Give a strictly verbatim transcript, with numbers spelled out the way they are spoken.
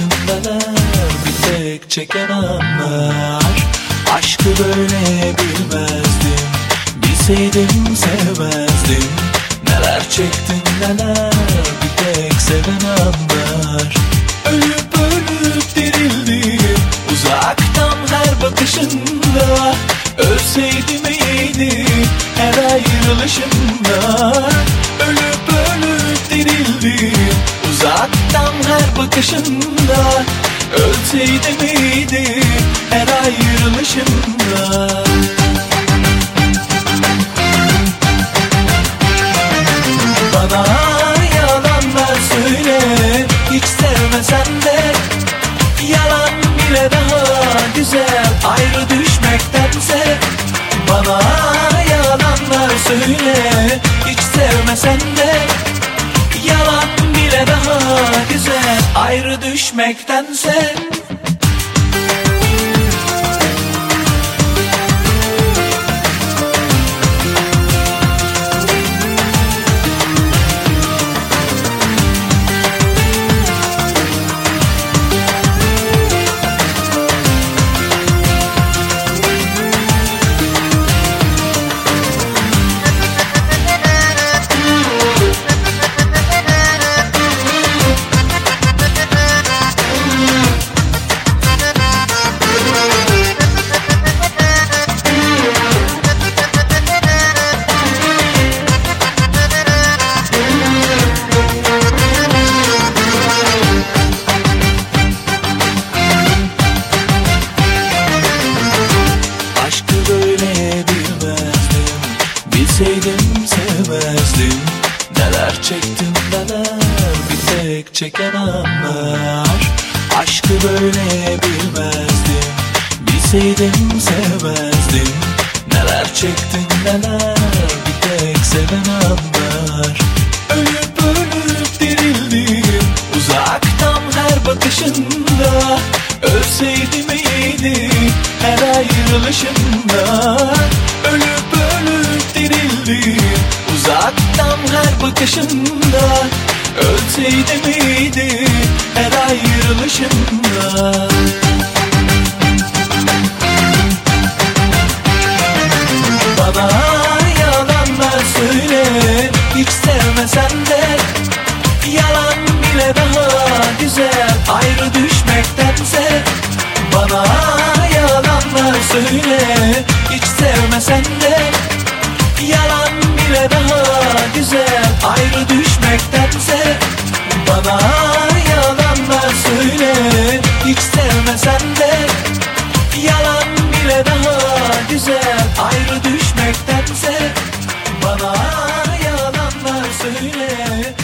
çektim neler, bir tek çeken anlar. Aşkı böyle bilmezdim, bilseydim sevmezdim. Neler çektim neler, bir tek seven anlar. Ölüp ölüp dirildim uzaktan her bakışında. Ölseydim iyiydi her ayrılışında. Ölüp ölüp dirildim uzaktan her bakışında. Ölseydim iyiydi her ayrılışında. Bana yalanlar söyle, hiç sevmesen de. Yalan bile daha güzel ayrı düşmektense. Bana yalanlar söyle, hiç sevmesen de. Yalan bile daha güzel ayrı düşmektense. Bilseydim sevmezdim. Neler çektim neler, bir tek çeken anlar. Aşkı böyle bilmezdim, bilseydim sevmezdim. Neler çektim neler, bir tek seven anlar. Ölüp ölüp dirildim uzaktan her bakışında. Ölseydim iyiydi her ayrılışında. Ölüp ölüp dirildim uzaktan her bakışında. Ölseydim iyiydi her ayrılışında. Bana yalanlar söyle, hiç sevmesen de. Yalan bile daha güzel ayrı düşmektense. Bana yalanlar söyle, hiç sevmesen de. Yalan bile daha güzel ayrı düşmektense. Bana yalanlar söyle, hiç sevmesen de. Yalan bile daha güzel ayrı düşmektense. Bana yalanlar söyle,